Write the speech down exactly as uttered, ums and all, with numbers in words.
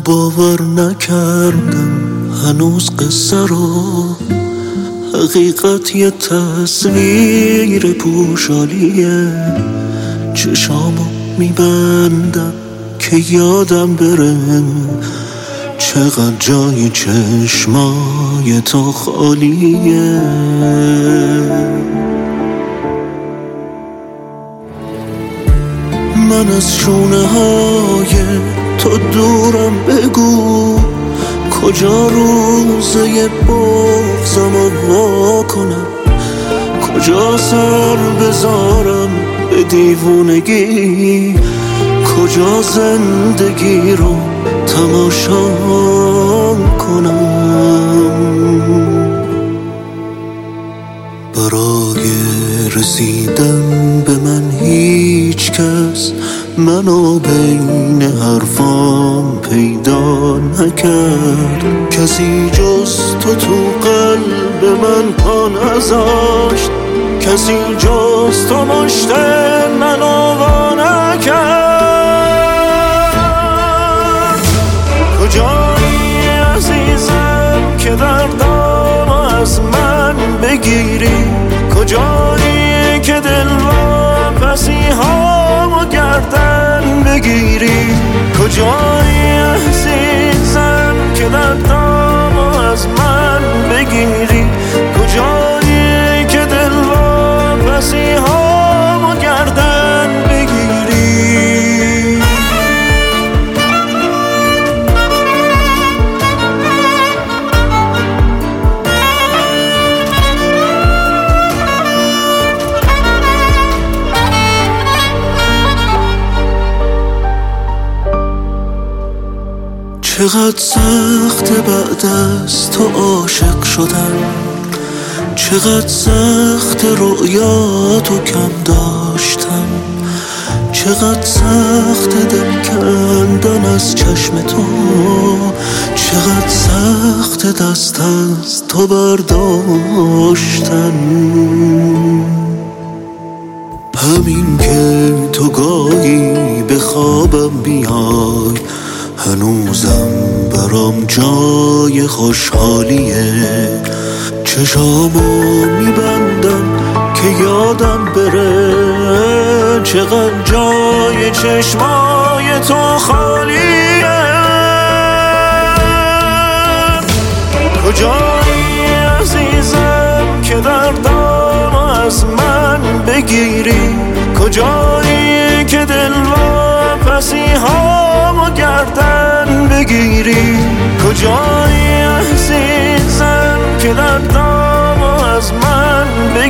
باور نکردم هنوز قصه رو، حقیقت یه تصویر پوشالیه. چشامو میبندم که یادم بره چقدر جای چشمای تو خالیه. من از شونه های تو دورم، بگو کجا روزه بغضمو وا کنم، کجا سر بذارم به دیوونگی، کجا زندگی رو تماشا کنم. برای رسیدن به من هیچ کس منو بین حرفام پیدا نکرد، کسی جز تو تو قلب من پا نذاشت، کسی جز تو مشت منو وا نکرد. کجایی عزیزم که دردام از من بگیری، کجایی که دل واپسی هامو گردن بگیری، کجایی عزیزم که دردام از من بگیری، کجایی که دل واپسی هامو گردن بگیری. چقدر سخت بعد از تو عاشق شدن، چقدر سخت رؤیاتو کم داشتن، چقدر سخت دل کندن از چشم تو، چقدر سخت دست از تو برداشتن. همین که تو گاهی به خوابم بیای هنوزم برام جای خوشحالیه. چشامو میبندم که یادم بره چقدر جای چشمای تو خالیه. کجایی عزیزم که دردام از من بگیری، کجایی که دل واپسی هامو گردن بگیری، کجایی عزیزم که دردام از من